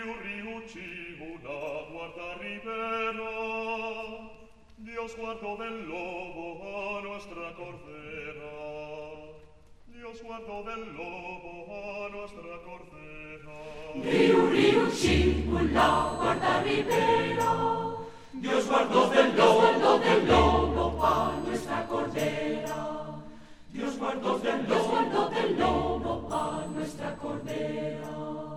Riu, riu, cigula, guarda ribera, Dios guardó del lobo a nuestra cordera. Dios guardó del lobo a nuestra cordera. Riu, riu, cigula, guarda ribera, Dios guardó del lobo a nuestra cordera. Dios guardó del lobo a nuestra cordera.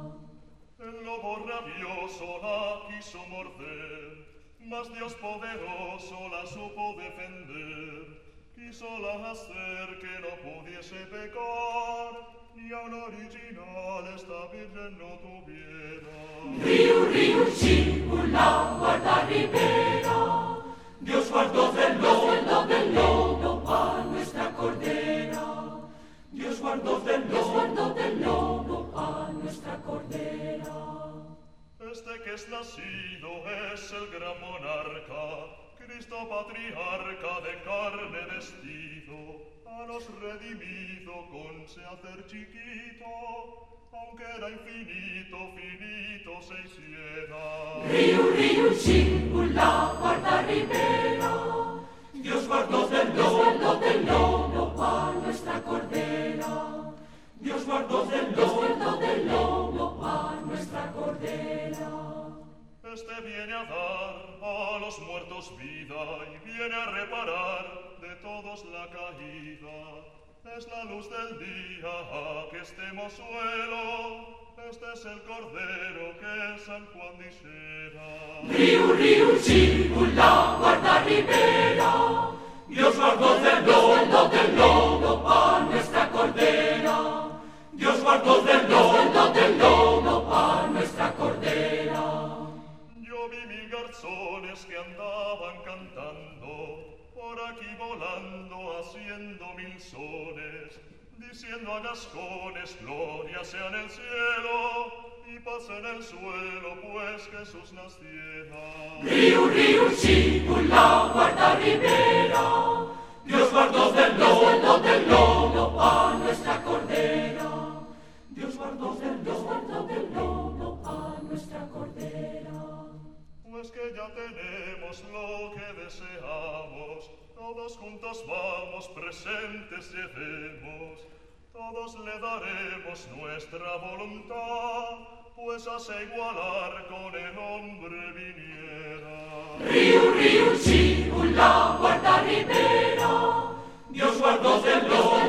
El lobo rabioso la quiso morder, mas Dios poderoso la supo defender. Quísola hacer que no pudiese pecar, y aun original esta virgen no tuviera. Riu, riu, cigula, guarda ribera, Dios guardó del lobo a nuestra cordera. Dios guardó del lobo a nuestra cordera. Este que es nacido es el gran monarca, Cristo patriarca de carne vestido, a los redimido con se hacer chiquito, aunque era infinito, finito se hiciera. Riu, riu, cigula, guarda ribera, Dios guardó del lobo a nuestra cordera. Dios guardó del lobo a nuestra cordera. Este viene a dar a los muertos vida y viene a reparar de todos la caída. Es la luz del día a que estemos suelo. Este es el cordero que San Juan dijera. Riu, riu, cigula, guarda ribera, Dios guardó del lobo a nuestra cordera. Dios guardó del lobo a nuestra cordera. Yo vi mil garzones que andaban cantando, por aquí volando, haciendo mil sones, diciendo a gascones, gloria sea en el cielo, y paz en el suelo, pues Jesús naciera. Riu, riu, cigula, guarda ribera, Dios guardó del lobo a nuestra cordera. Dios guardó del lobo a nuestra cordera. Pues que ya tenemos lo que deseamos, todos juntos vamos, presentes llevemos, todos le daremos nuestra voluntad, pues hace igualar con el hombre viniera. Riu, riu, cigula, guarda ribera, Dios guardó del lobo